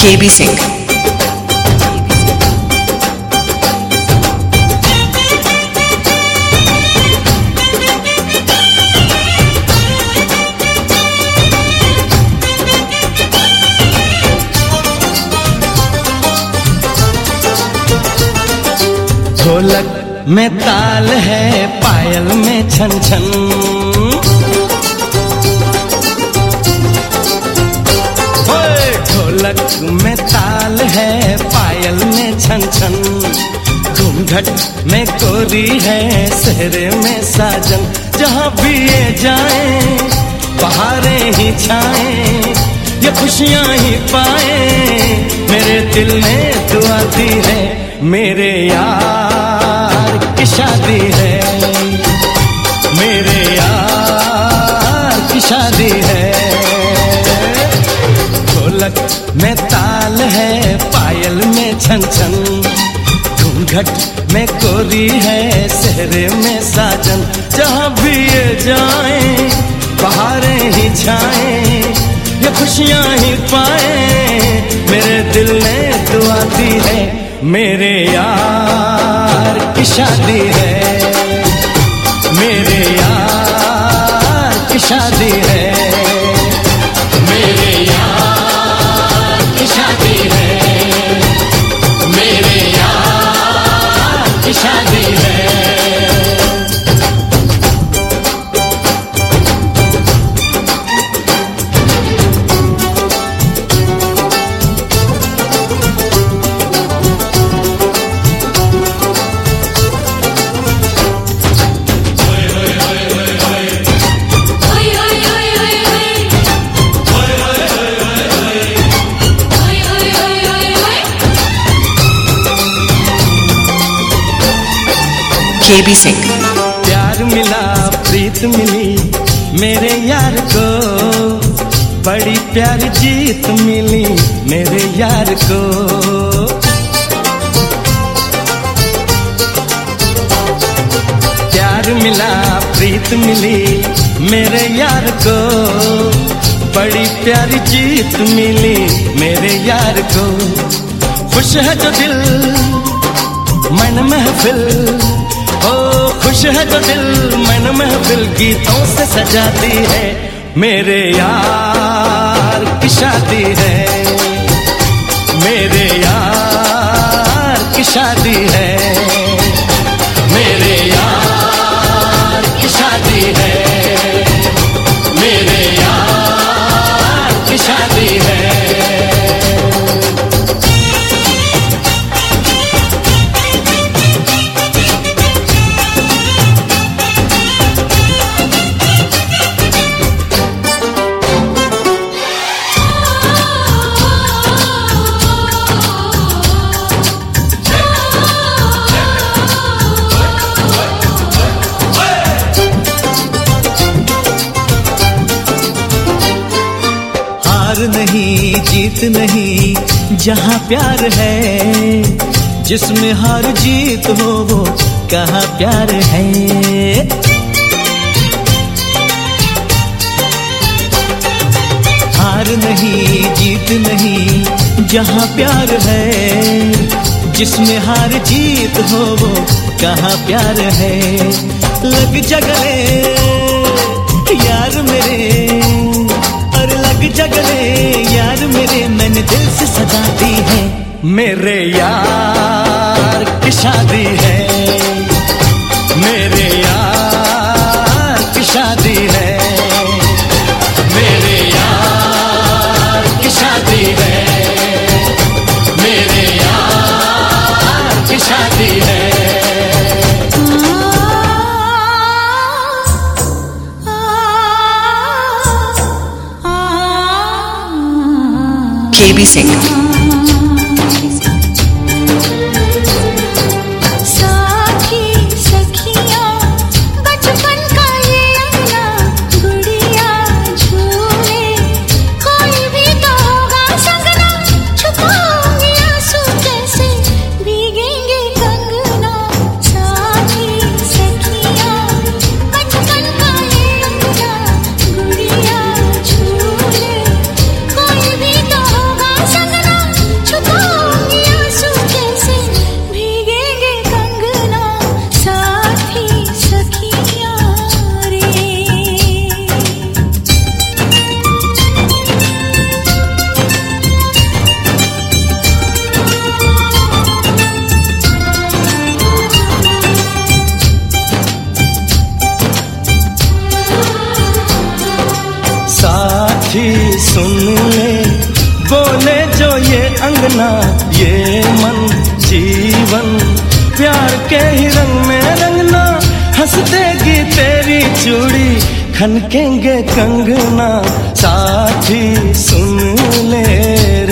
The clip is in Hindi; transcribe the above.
KB Singh। ढोलक में ताल है, पायल में छन छन। ढोलक में ताल है, पायल में छन छन। घूंघट में कोरी है, सेहरे में साजन। जहाँ भी ये जाए बहारें ही छाएं, ये खुशियाँ ही पाए। मेरे दिल ने दुआ दी है, मेरे यार की शादी है, मेरे यार की शादी है। ढोलक में ताल है, पायल में छन छन। घूंघट में कोरी है, सेहरे में साजन। जहाँ भी ये जाए बहारें ही छाएं, ये खुशियाँ ही पाए। मेरे दिल ने दुआ दी है, मेरे यार की शादी है, मेरे यार की शादी है, मेरे यार की शादी है, मेरे यार की शादी है। KB Singh। प्यार मिला, प्रीत मिली मेरे यार को, बड़ी प्यारी जीत मिली मेरे यार को। प्यार मिला, प्रीत मिली मेरे यार को, बड़ी प्यारी जीत मिली मेरे यार को। खुश है जो दिल मन महफिल, ओ खुश है जो दिल मन महफिल। गीतों से सजाती है, मेरे यार की शादी है, मेरे यार की शादी है, मेरे यार की शादी है, मेरे यार की शादी है। नहीं जीत नहीं जहाँ प्यार है, जिसमें हार जीत हो वो कहाँ प्यार है। हार नहीं जीत नहीं जहाँ प्यार है, जिसमें हार जीत हो वो कहाँ प्यार है। लग जा गले यार मेरे, लग जगले यार मेरे, मैंने दिल से सजा दी है। मेरे यार की शादी है, मेरे यार की शादी है, मेरे यार की शादी है, मेरे यार की शादी है। KB Singh। संगना सुन ले, बोले जो ये अंगना ये मन जीवन, प्यार के ही रंग में रंगना, हंस देगी तेरी चूड़ी, खनकेंगे कंगना, साथी सुन ले